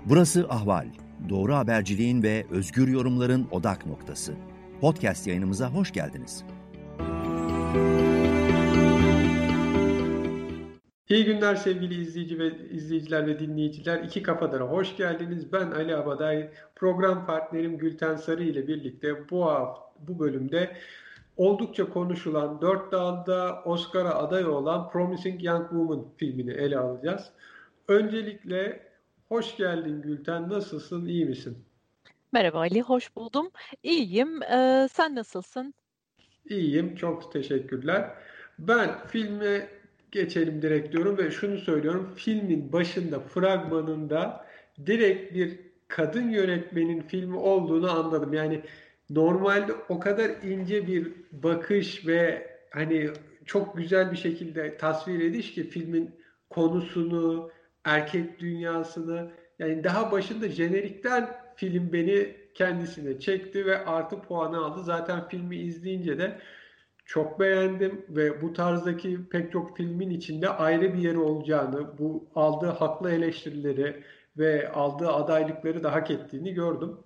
Burası Ahval. Doğru haberciliğin ve özgür yorumların odak noktası. Podcast yayınımıza hoş geldiniz. İyi günler sevgili izleyiciler ve dinleyiciler. İki Kafadar'a hoş geldiniz. Ben Ali Abaday. Program partnerim Gülten Sarı ile birlikte bu bölümde oldukça konuşulan, dört dalda Oscar'a aday olan Promising Young Woman filmini ele alacağız. Öncelikle hoş geldin Gülten. Nasılsın? İyi misin? Merhaba Ali, hoş buldum. İyiyim. Sen nasılsın? İyiyim. Çok teşekkürler. Ben filme geçelim direkt diyorum ve şunu söylüyorum. Filmin başında, fragmanında direkt bir kadın yönetmenin filmi olduğunu anladım. Yani normalde o kadar ince bir bakış ve hani çok güzel bir şekilde tasvir ediş ki filmin konusunu, erkek dünyasını, yani daha başında jenerikten film beni kendisine çekti ve artı puanı aldı. Zaten filmi izleyince de çok beğendim ve bu tarzdaki pek çok filmin içinde ayrı bir yeri olacağını, bu aldığı haklı eleştirileri ve aldığı adaylıkları da hak ettiğini gördüm.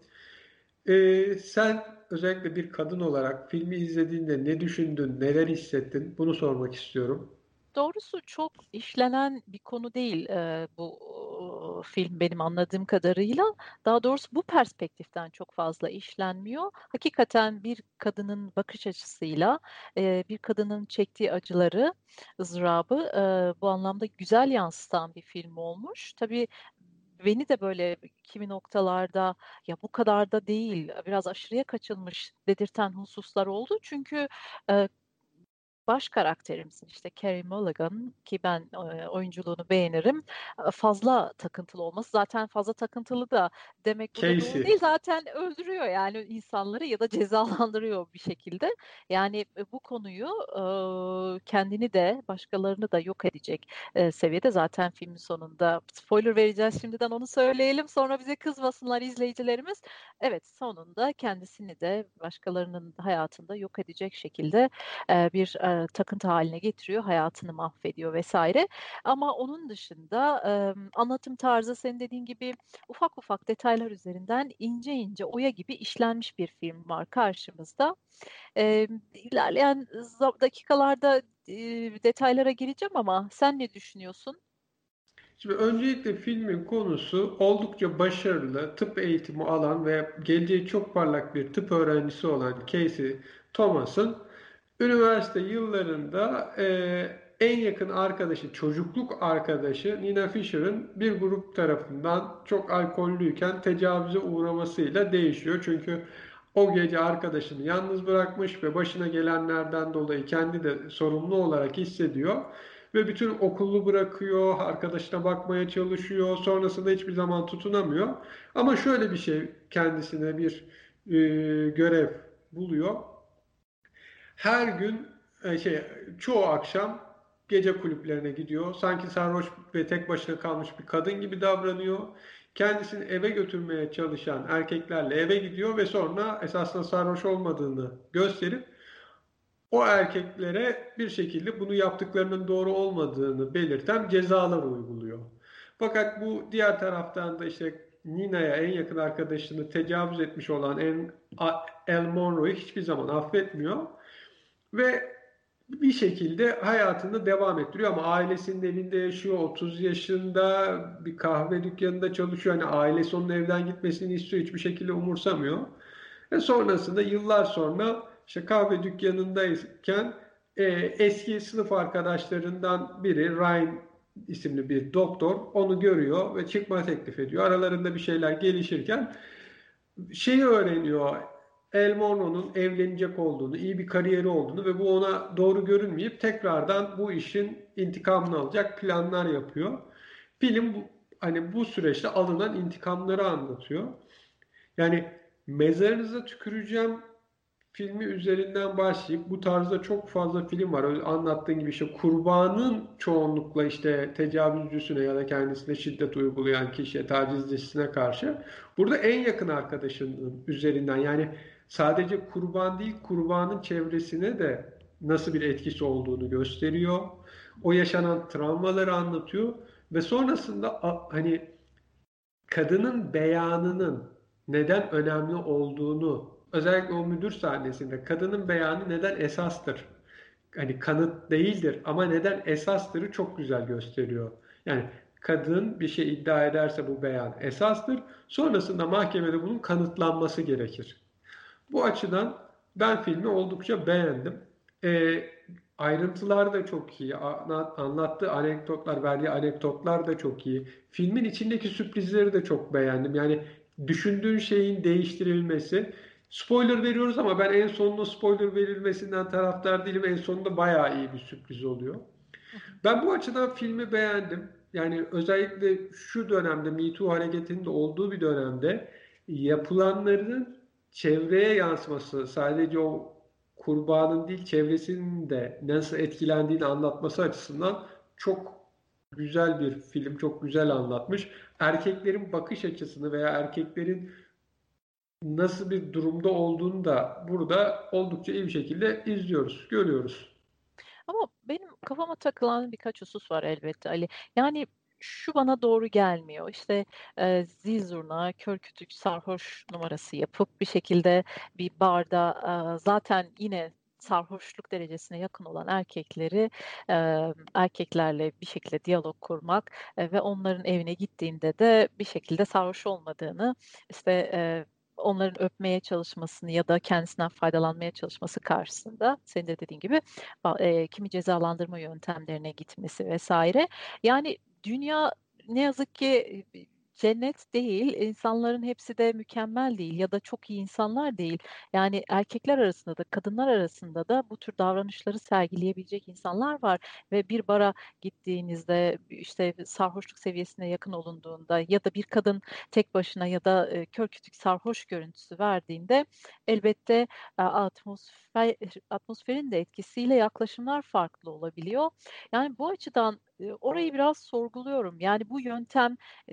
Sen özellikle bir kadın olarak filmi izlediğinde ne düşündün, neler hissettin? Bunu sormak istiyorum. Doğrusu çok işlenen bir konu değil bu film benim anladığım kadarıyla. Daha doğrusu bu perspektiften çok fazla işlenmiyor. Hakikaten bir kadının bakış açısıyla bir kadının çektiği acıları, ızdırabı bu anlamda güzel yansıtan bir film olmuş. Tabii beni de böyle kimi noktalarda ya bu kadar da değil, biraz aşırıya kaçılmış dedirten hususlar oldu. Çünkü e, baş karakterimizin işte Carey Mulligan ki ben oyunculuğunu beğenirim. Fazla takıntılı olması zaten fazla takıntılı da demek burada doğru Casey. değil. Zaten öldürüyor yani insanları ya da cezalandırıyor bir şekilde. Yani bu konuyu kendini de başkalarını da yok edecek seviyede zaten filmin sonunda spoiler vereceğiz şimdiden onu söyleyelim. Sonra bize kızmasınlar izleyicilerimiz. Evet sonunda kendisini de başkalarının hayatında yok edecek şekilde bir takıntı haline getiriyor, hayatını mahvediyor vesaire. Ama onun dışında anlatım tarzı senin dediğin gibi ufak ufak detaylar üzerinden ince ince oya gibi işlenmiş bir film var karşımızda. İlerleyen dakikalarda detaylara gireceğim ama sen ne düşünüyorsun? Şimdi öncelikle filmin konusu oldukça başarılı, tıp eğitimi alan ve geleceği çok parlak bir tıp öğrencisi olan Casey Thomas'ın üniversite yıllarında en yakın arkadaşı, çocukluk arkadaşı Nina Fisher'ın bir grup tarafından çok alkollüyken tecavüze uğramasıyla değişiyor. Çünkü o gece arkadaşını yalnız bırakmış ve başına gelenlerden dolayı kendi de sorumlu olarak hissediyor. Ve bütün okulu bırakıyor, arkadaşına bakmaya çalışıyor, sonrasında hiçbir zaman tutunamıyor. Ama şöyle bir şey kendisine bir görev buluyor. Her gün çoğu akşam gece kulüplerine gidiyor. Sanki sarhoş ve tek başına kalmış bir kadın gibi davranıyor. Kendisini eve götürmeye çalışan erkeklerle eve gidiyor ve sonra esasında sarhoş olmadığını gösterip o erkeklere bir şekilde bunu yaptıklarının doğru olmadığını belirten cezalar uyguluyor. Fakat bu diğer taraftan da işte Nina'ya en yakın arkadaşını tecavüz etmiş olan El Monroe'yu hiçbir zaman affetmiyor ve bir şekilde hayatını devam ettiriyor ama ailesinin evinde yaşıyor, 30 yaşında bir kahve dükkanında çalışıyor. Hani ailesi onun evden gitmesini istiyor, hiçbir şekilde umursamıyor. Ve sonrasında yıllar sonra işte kahve dükkanındayken eski sınıf arkadaşlarından biri Ryan isimli bir doktor onu görüyor ve çıkma teklif ediyor. Aralarında bir şeyler gelişirken şeyi öğreniyor. El Monroe'nun evlenecek olduğunu, iyi bir kariyeri olduğunu ve bu ona doğru görünmeyip tekrardan bu işin intikamını alacak planlar yapıyor. Film hani bu süreçte alınan intikamları anlatıyor. Yani mezarınıza tüküreceğim filmi üzerinden başlayıp bu tarzda çok fazla film var. Öyle anlattığın gibi işte kurbanın çoğunlukla işte tecavüzcüsüne ya da kendisine şiddet uygulayan kişiye, tacizcisine karşı burada en yakın arkadaşının üzerinden yani sadece kurban değil kurbanın çevresine de nasıl bir etkisi olduğunu gösteriyor. O yaşanan travmaları anlatıyor ve sonrasında hani kadının beyanının neden önemli olduğunu, özellikle o müdür sahnesinde kadının beyanı neden esastır? Hani kanıt değildir ama neden esastırı çok güzel gösteriyor. Yani kadın bir şey iddia ederse bu beyan esastır. Sonrasında mahkemede bunun kanıtlanması gerekir. Bu açıdan ben filmi oldukça beğendim. Ee, Ayrıntılar da çok iyi. Anlattığı anekdotlar, verdiği anekdotlar da çok iyi. Filmin içindeki sürprizleri de çok beğendim. Yani düşündüğün şeyin değiştirilmesi. Spoiler veriyoruz ama ben en sonunda spoiler verilmesinden taraftar değilim. En sonunda bayağı iyi bir sürpriz oluyor. Ben bu açıdan filmi beğendim. Yani özellikle şu dönemde, Me Too hareketinin de olduğu bir dönemde yapılanların çevreye yansıması, sadece o kurbanın değil çevresinin de nasıl etkilendiğini anlatması açısından çok güzel bir film, çok güzel anlatmış. Erkeklerin bakış açısını veya erkeklerin nasıl bir durumda olduğunu da burada oldukça iyi bir şekilde izliyoruz, görüyoruz. Ama benim kafama takılan birkaç husus var elbette Ali. Yani şu bana doğru gelmiyor. İşte zil zurna, kör kütük sarhoş numarası yapıp bir şekilde bir barda zaten yine sarhoşluk derecesine yakın olan erkekleri erkeklerle bir şekilde diyalog kurmak ve onların evine gittiğinde de bir şekilde sarhoş olmadığını işte onların öpmeye çalışmasını ya da kendisinden faydalanmaya çalışması karşısında senin de dediğin gibi kimi cezalandırma yöntemlerine gitmesi vesaire. Yani dünya ne yazık ki cennet değil, insanların hepsi de mükemmel değil ya da çok iyi insanlar değil. Yani erkekler arasında da kadınlar arasında da bu tür davranışları sergileyebilecek insanlar var ve bir bara gittiğinizde işte sarhoşluk seviyesine yakın olunduğunda ya da bir kadın tek başına ya da kör kütük sarhoş görüntüsü verdiğinde elbette atmosferin de etkisiyle yaklaşımlar farklı olabiliyor. Yani bu açıdan orayı biraz sorguluyorum. Yani bu yöntem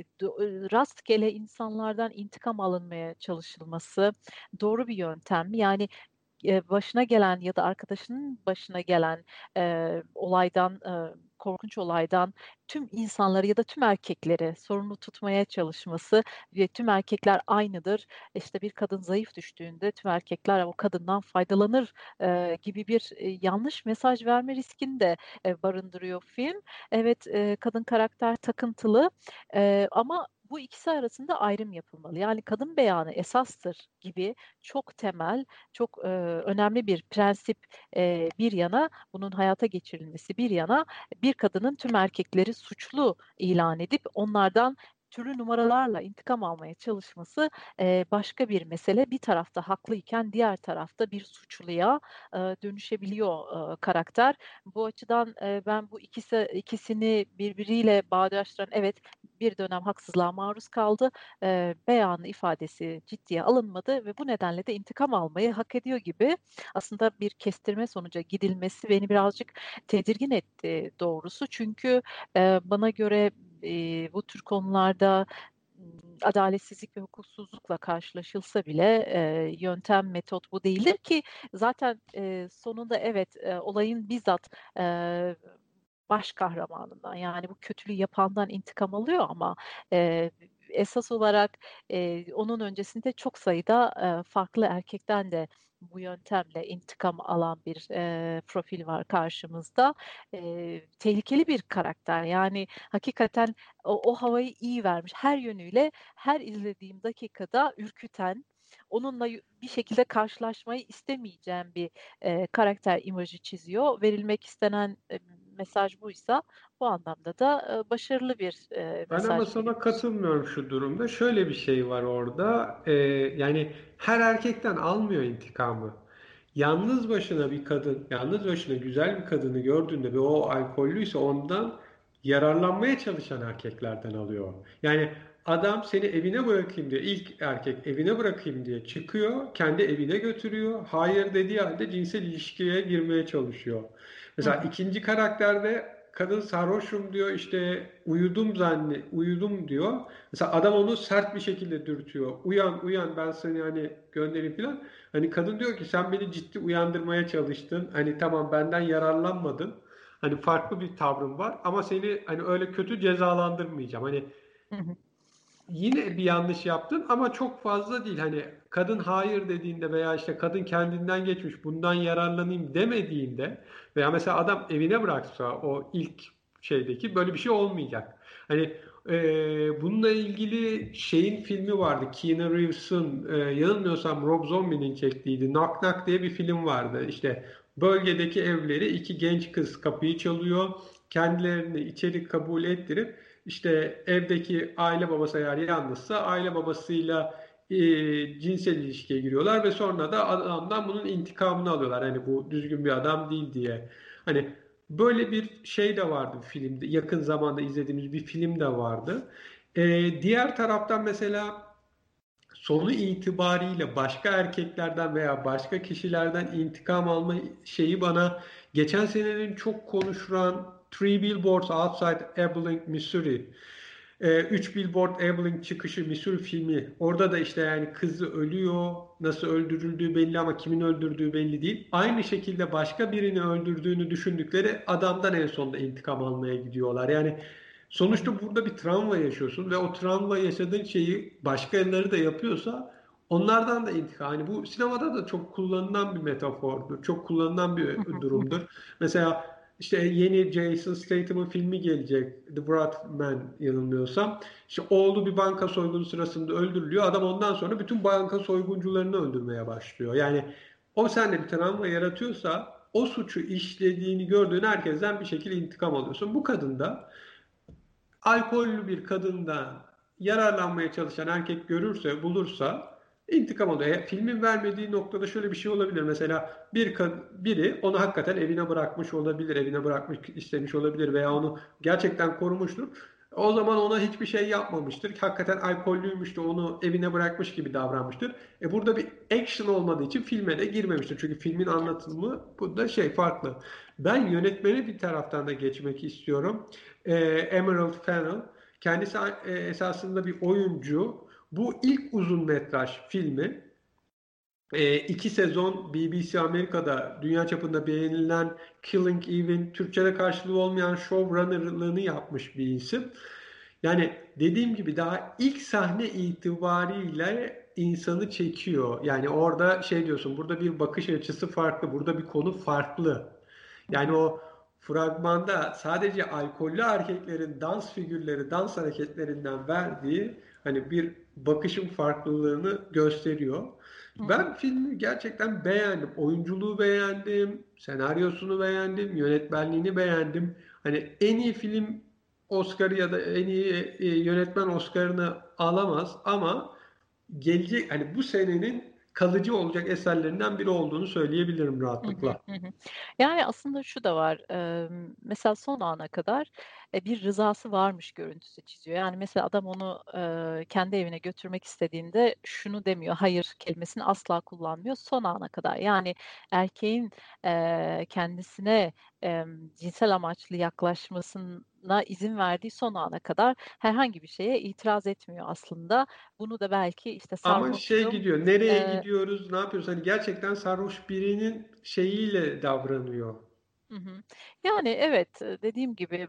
rastgele insanlardan intikam alınmaya çalışılması doğru bir yöntem mi? Yani başına gelen ya da arkadaşının başına gelen olaydan, korkunç olaydan tüm insanları ya da tüm erkekleri sorumlu tutmaya çalışması ve tüm erkekler aynıdır. İşte bir kadın zayıf düştüğünde tüm erkekler o kadından faydalanır gibi bir yanlış mesaj verme riskini de barındırıyor film. Evet, kadın karakter takıntılı ama bu ikisi arasında ayrım yapılmalı. Yani kadın beyanı esastır gibi çok temel, çok önemli bir prensip bir yana, bunun hayata geçirilmesi bir yana, bir kadının tüm erkekleri suçlu ilan edip onlardan türlü numaralarla intikam almaya çalışması başka bir mesele. Bir tarafta haklıyken diğer tarafta bir suçluya dönüşebiliyor karakter. Bu açıdan ben bu ikisini birbiriyle bağdaştıran, evet bir dönem haksızlığa maruz kaldı. Beyanı, ifadesi ciddiye alınmadı ve bu nedenle de intikam almayı hak ediyor gibi aslında bir kestirme sonuca gidilmesi beni birazcık tedirgin etti doğrusu. Çünkü bana göre bu tür konularda adaletsizlik ve hukuksuzlukla karşılaşılsa bile yöntem, metot bu değildir ki zaten sonunda evet olayın bizzat eee, baş kahramanından yani bu kötülüğü yapandan intikam alıyor ama esas olarak onun öncesinde çok sayıda farklı erkekten de bu yöntemle intikam alan bir profil var karşımızda. Tehlikeli bir karakter yani hakikaten o havayı iyi vermiş. Her yönüyle her izlediğim dakikada ürküten, onunla bir şekilde karşılaşmayı istemeyeceğim bir karakter imajı çiziyor. Verilmek istenen mesaj buysa bu anlamda da başarılı bir Ben ama mesaj sana veriyoruz. katılmıyorum şu durumda. Şöyle bir şey var orada. Yani her erkekten almıyor intikamı. Yalnız başına bir kadın, yalnız başına güzel bir kadını gördüğünde ve o alkollüyse ondan yararlanmaya çalışan erkeklerden alıyor. Yani adam seni evine bırakayım diye, ilk erkek evine bırakayım diye çıkıyor, kendi evine götürüyor. Hayır dediği halde cinsel ilişkiye girmeye çalışıyor. Hı Mesela hı. ikinci karakterde kadın sarhoşum diyor işte uyudum diyor. Mesela adam onu sert bir şekilde dürtüyor. Uyan uyan ben seni hani göndereyim falan. Hani kadın diyor ki sen beni ciddi uyandırmaya çalıştın. Hani tamam benden yararlanmadın. Hani farklı bir tavrım var ama seni hani öyle kötü cezalandırmayacağım. Hani Hı hı. yine bir yanlış yaptın ama çok fazla değil. Hani kadın hayır dediğinde veya işte kadın kendinden geçmiş bundan yararlanayım demediğinde veya mesela adam evine bıraksa o ilk şeydeki böyle bir şey olmayacak. Hani bununla ilgili şeyin filmi vardı. Keanu Reeves'ın yanılmıyorsam Rob Zombie'nin çektiğiydi. Knock Knock diye bir film vardı. İşte bölgedeki evleri iki genç kız kapıyı çalıyor. Kendilerini içeri kabul ettirip işte evdeki aile babası eğer yalnızsa aile babasıyla cinsel ilişkiye giriyorlar ve sonra da adamdan bunun intikamını alıyorlar. Hani bu düzgün bir adam değil diye. Hani böyle bir şey de vardı filmde. Yakın zamanda izlediğimiz bir film de vardı. Diğer taraftan mesela sonu itibariyle başka erkeklerden veya başka kişilerden intikam alma şeyi bana geçen senenin çok konuşulan Three Billboards Outside Ebbing, Missouri. Üç Billboard Ebbing çıkışı Missouri filmi. Orada da işte yani kızı ölüyor. Nasıl öldürüldüğü belli ama kimin öldürdüğü belli değil. Aynı şekilde başka birini öldürdüğünü düşündükleri adamdan en sonunda intikam almaya gidiyorlar. Yani sonuçta burada bir travma yaşıyorsun ve o travma yaşadığın şeyi başkaları da yapıyorsa onlardan da intikam. Yani bu sinemada da çok kullanılan bir metafordur. Çok kullanılan bir durumdur. Mesela işte yeni Jason Statham'ın filmi gelecek. The Wrath Man yanılmıyorsam. İşte oğlu bir banka soygunu sırasında öldürülüyor. Adam ondan sonra bütün banka soyguncularını öldürmeye başlıyor. Yani o sende bir travma yaratıyorsa o suçu işlediğini gördüğün herkesten bir şekilde intikam alıyorsun. Bu kadın da alkollü bir kadından yararlanmaya çalışan erkek görürse, bulursa intikam alıyor. Filmin vermediği noktada şöyle bir şey olabilir. Mesela biri onu hakikaten evine bırakmış olabilir, evine bırakmış istemiş olabilir veya onu gerçekten korumuştur. O zaman ona hiçbir şey yapmamıştır. Hakikaten alkollüymüş de onu evine bırakmış gibi davranmıştır. Burada bir action olmadığı için filme de girmemiştir. Çünkü filmin anlatımı bu da şey farklı. Ben yönetmeni bir taraftan da geçmek istiyorum. Emerald Fennell. Kendisi esasında bir oyuncu. Bu ilk uzun metraj filmi. 2 sezon BBC Amerika'da dünya çapında beğenilen Killing Eve'in Türkçe'de karşılığı olmayan showrunner'lığını yapmış bir isim. Yani dediğim gibi daha ilk sahne itibariyle insanı çekiyor. Yani orada şey diyorsun, burada bir bakış açısı farklı, burada bir konu farklı. Yani o fragmanda sadece alkollü erkeklerin dans figürleri, dans hareketlerinden verdiği hani bir bakışın farklılığını gösteriyor. Ben filmi gerçekten beğendim. Oyunculuğu beğendim, senaryosunu beğendim, yönetmenliğini beğendim. Hani en iyi film Oscar'ı ya da en iyi yönetmen Oscar'ını alamaz ama gelecek hani bu senenin kalıcı olacak eserlerinden biri olduğunu söyleyebilirim Hı hı, rahatlıkla. hı hı. Yani aslında şu da var. Mesela son ana kadar bir rızası varmış görüntüsü çiziyor. Yani mesela adam onu kendi evine götürmek istediğinde şunu demiyor, hayır kelimesini asla kullanmıyor son ana kadar. Yani erkeğin kendisine cinsel amaçlı yaklaşmasına izin verdiği son ana kadar herhangi bir şeye itiraz etmiyor aslında. Bunu da belki işte Ama şey sarhoştum. gidiyor, nereye e, gidiyoruz, ne yapıyoruz? Hani gerçekten sarhoş birinin şeyiyle davranıyor. Hı hı. Yani evet, dediğim gibi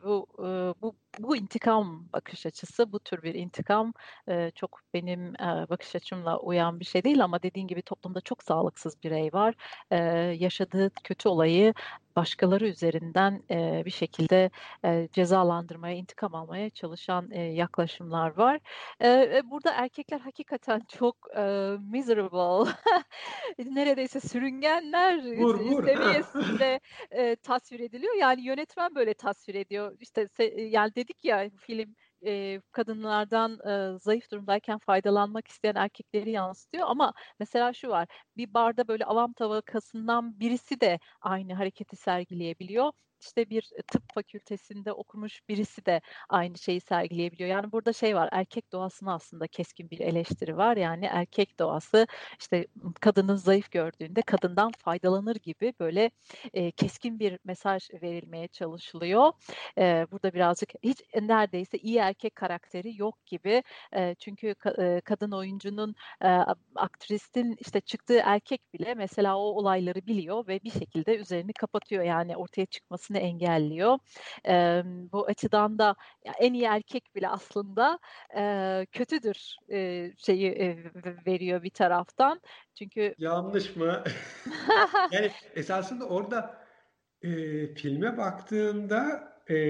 bu intikam bakış açısı, bu tür bir intikam çok benim bakış açımla uyan bir şey değil ama dediğin gibi toplumda çok sağlıksız birey var. Yaşadığı kötü olayı başkaları üzerinden bir şekilde cezalandırmaya, intikam almaya çalışan yaklaşımlar var. Burada erkekler hakikaten çok miserable, neredeyse sürüngenler Vur vur. Ha. seviyesinde tasvir ediliyor. Yani yönetmen böyle tasvir ediyor. İşte yani dedik ya film kadınlardan zayıf durumdayken faydalanmak isteyen erkekleri yansıtıyor ama mesela şu var. Bir barda böyle avam tabakasından birisi de aynı hareketi sergileyebiliyor. İşte bir tıp fakültesinde okumuş birisi de aynı şeyi sergileyebiliyor. Yani burada şey var, erkek doğasına aslında keskin bir eleştiri var. Yani erkek doğası işte kadını zayıf gördüğünde kadından faydalanır gibi böyle keskin bir mesaj verilmeye çalışılıyor. Burada birazcık hiç neredeyse iyi erkek karakteri yok gibi. Çünkü kadın oyuncunun, aktristin işte çıktığı erkek bile mesela o olayları biliyor ve bir şekilde üzerini kapatıyor. Yani ortaya çıkması olmasını engelliyor. Bu açıdan da ya en iyi erkek bile aslında kötüdür şeyi veriyor bir taraftan. Çünkü Yanlış mı? Yani esasında orada filme baktığında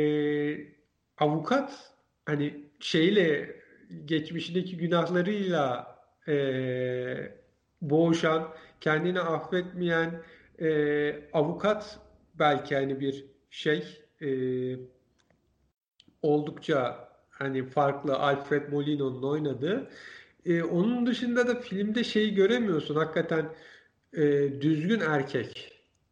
avukat hani şeyle geçmişindeki günahlarıyla boğuşan, kendini affetmeyen avukat belki hani bir şey oldukça hani farklı Alfred Molino'nun oynadığı. Onun dışında da filmde şeyi göremiyorsun hakikaten düzgün erkek.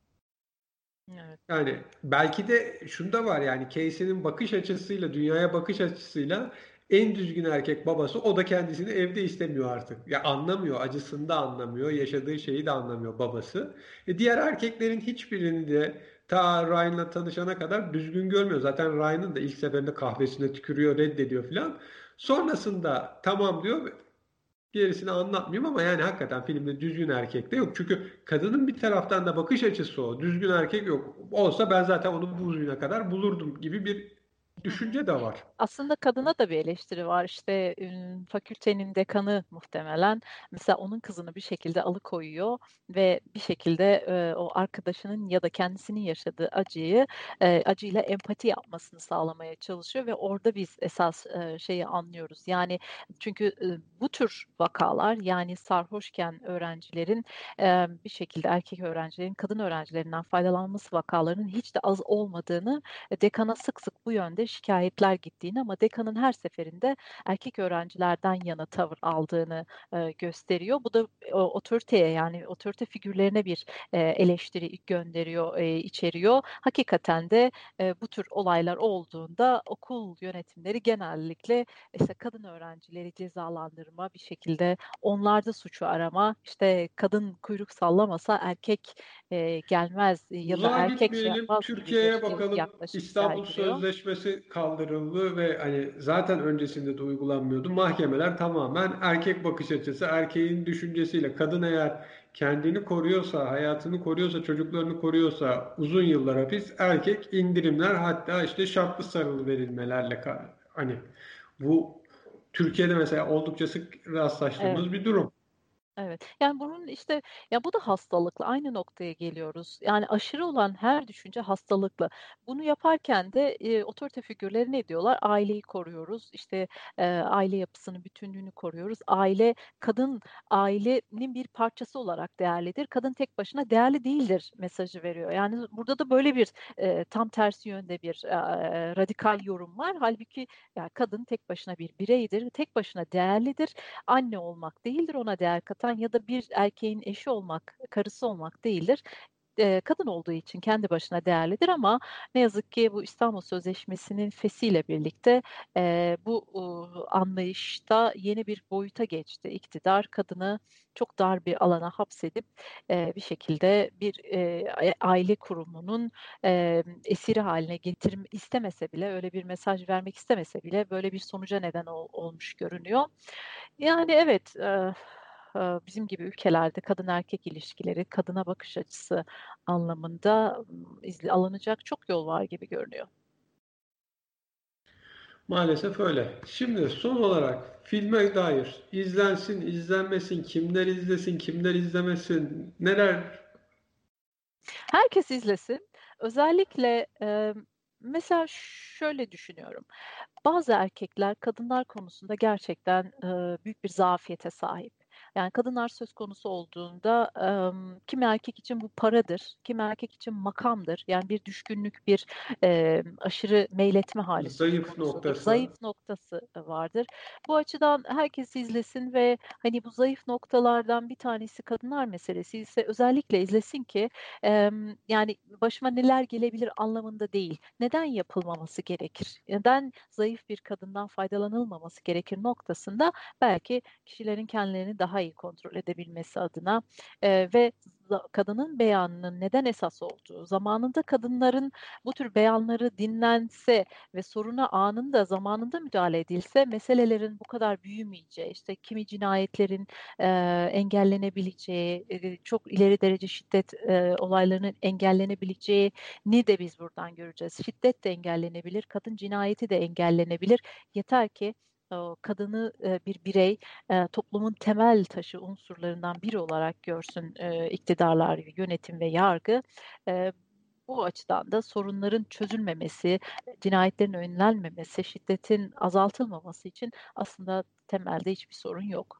evet. Yani belki de şunda var yani Casey'nin bakış açısıyla, dünyaya bakış açısıyla en düzgün erkek babası o da kendisini evde istemiyor artık. Ya anlamıyor, acısını da anlamıyor, yaşadığı şeyi de anlamıyor babası. Diğer erkeklerin hiçbirini de ta Ryan'la tanışana kadar düzgün görmüyor. Zaten Ryan'ın da ilk seferinde kahvesine tükürüyor, reddediyor filan. Sonrasında tamam diyor. Gerisini anlatmayayım ama yani hakikaten filmde düzgün erkek de yok. Çünkü kadının bir taraftan da bakış açısı o. Düzgün erkek yok. Olsa ben zaten onu bu yüzüne kadar bulurdum gibi bir Hı hı. düşünce de var. Aslında kadına da bir eleştiri var. İşte fakültenin dekanı muhtemelen mesela onun kızını bir şekilde alıkoyuyor ve bir şekilde o arkadaşının ya da kendisinin yaşadığı acıyla empati yapmasını sağlamaya çalışıyor ve orada biz esas şeyi anlıyoruz. Yani çünkü bu tür vakalar yani sarhoşken öğrencilerin bir şekilde erkek öğrencilerin kadın öğrencilerinden faydalanması vakalarının hiç de az olmadığını dekana sık sık bu yönde şikayetler gittiğini ama dekanın her seferinde erkek öğrencilerden yana tavır aldığını gösteriyor. Bu da otoriteye yani otorite figürlerine bir eleştiri gönderiyor, içeriyor. Hakikaten de bu tür olaylar olduğunda okul yönetimleri genellikle işte kadın öğrencileri cezalandırma bir şekilde onlarda suçu arama işte kadın kuyruk sallamasa erkek gelmez ya da Uzağa erkek şey gitmeyelim. yapmaz gibi bir Türkiye'ye bakalım. yaklaşım İstanbul sergiliyor. Sözleşmesi kaldırıldı ve hani zaten öncesinde de uygulanmıyordu. Mahkemeler tamamen erkek bakış açısı, erkeğin düşüncesiyle. Kadın eğer kendini koruyorsa, hayatını koruyorsa, çocuklarını koruyorsa uzun yıllar hapis, erkek indirimler hatta işte şartlı sarılı verilmelerle hani bu Türkiye'de mesela oldukça sık Evet. rastlaştığımız bir durum. Evet. Yani bunun işte ya bu da hastalıklı. Aynı noktaya geliyoruz. Yani aşırı olan her düşünce hastalıklı. Bunu yaparken de otorite figürleri ne diyorlar? Aileyi koruyoruz. İşte aile yapısını, bütünlüğünü koruyoruz. Kadın ailenin bir parçası olarak değerlidir. Kadın tek başına değerli değildir mesajı veriyor. Yani burada da böyle bir tam tersi yönde bir radikal yorum var. Halbuki ya kadın tek başına bir bireydir. Tek başına değerlidir. Anne olmak değildir ona değer katan ya da bir erkeğin eşi olmak, karısı olmak değildir. Kadın olduğu için kendi başına değerlidir ama ne yazık ki bu İstanbul Sözleşmesi'nin fesiyle birlikte bu anlayışta yeni bir boyuta geçti. İktidar kadını çok dar bir alana hapsedip bir şekilde bir aile kurumunun esiri haline getirmek istemese bile, öyle bir mesaj vermek istemese bile böyle bir sonuca neden olmuş görünüyor. Yani evet, bizim gibi ülkelerde kadın erkek ilişkileri, kadına bakış açısı anlamında alınacak çok yol var gibi görünüyor. Maalesef öyle. Şimdi son olarak filme dair izlensin, izlenmesin, kimler izlesin, kimler izlemesin, neler Herkes izlesin. Özellikle mesela şöyle düşünüyorum. Bazı erkekler kadınlar konusunda gerçekten büyük bir zafiyete sahip. Yani kadınlar söz konusu olduğunda kimi erkek için bu paradır, kimi erkek için makamdır. Yani bir düşkünlük, bir aşırı meyletme hali söz zayıf konusudur. noktası? Zayıf noktası vardır. Bu açıdan herkes izlesin ve hani bu zayıf noktalardan bir tanesi kadınlar meselesi ise özellikle izlesin ki yani başıma neler gelebilir anlamında değil. Neden yapılmaması gerekir? Neden zayıf bir kadından faydalanılmaması gerekir noktasında belki kişilerin kendilerini daha iyi kontrol edebilmesi adına ve kadının beyanının neden esas olduğu, zamanında kadınların bu tür beyanları dinlense ve soruna anında, zamanında müdahale edilse meselelerin bu kadar büyümeyeceği, işte kimi cinayetlerin engellenebileceği, çok ileri derece şiddet olaylarının engellenebileceğini de biz buradan göreceğiz. Şiddet de engellenebilir, kadın cinayeti de engellenebilir. Yeter ki kadını bir birey toplumun temel taşı unsurlarından biri olarak görsün iktidarlar, yönetim ve yargı. Bu açıdan da sorunların çözülmemesi, cinayetlerin önlenmemesi, şiddetin azaltılmaması için aslında temelde hiçbir sorun yok.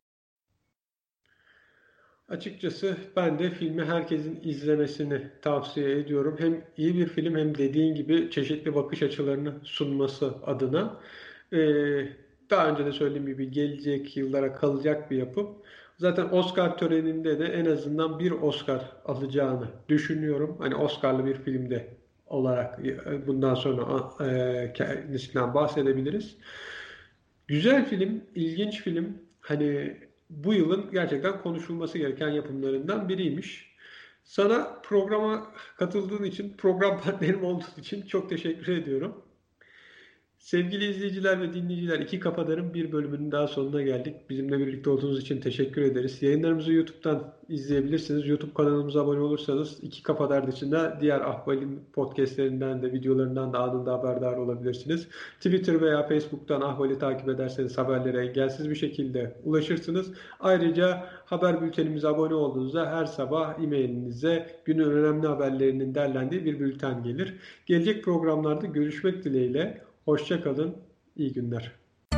Açıkçası ben de filmi herkesin izlemesini tavsiye ediyorum. Hem iyi bir film hem dediğin gibi çeşitli bakış açılarını sunması adına. Daha önce de söylediğim gibi gelecek yıllara kalacak bir yapım. Zaten Oscar töreninde de en azından bir Oscar alacağını düşünüyorum. Hani Oscar'lı bir filmde olarak bundan sonra kendisinden bahsedebiliriz. Güzel film, ilginç film. Hani bu yılın gerçekten konuşulması gereken yapımlarından biriymiş. Sana programa katıldığın için, program partnerim olduğun için çok teşekkür ediyorum. Sevgili izleyiciler ve dinleyiciler, İki Kafadar'ın bir bölümünün daha sonuna geldik. Bizimle birlikte olduğunuz için teşekkür ederiz. Yayınlarımızı YouTube'dan izleyebilirsiniz. YouTube kanalımıza abone olursanız İki Kafadar dışında diğer Ahval'in podcastlerinden de videolarından da anında haberdar olabilirsiniz. Twitter veya Facebook'tan Ahval'i takip ederseniz haberlere engelsiz bir şekilde ulaşırsınız. Ayrıca haber bültenimize abone olduğunuzda her sabah e-mailinize günün önemli haberlerinin derlendiği bir bülten gelir. Gelecek programlarda görüşmek dileğiyle. Hoşça kalın, iyi günler.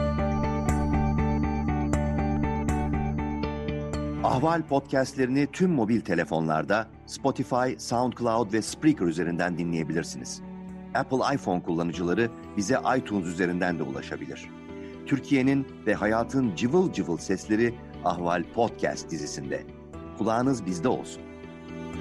Ahval podcastlerini tüm mobil telefonlarda Spotify, SoundCloud ve Spreaker üzerinden dinleyebilirsiniz. Apple iPhone kullanıcıları bize iTunes üzerinden de ulaşabilir. Türkiye'nin ve hayatın cıvıl cıvıl sesleri Ahval Podcast dizisinde. Kulağınız bizde olsun.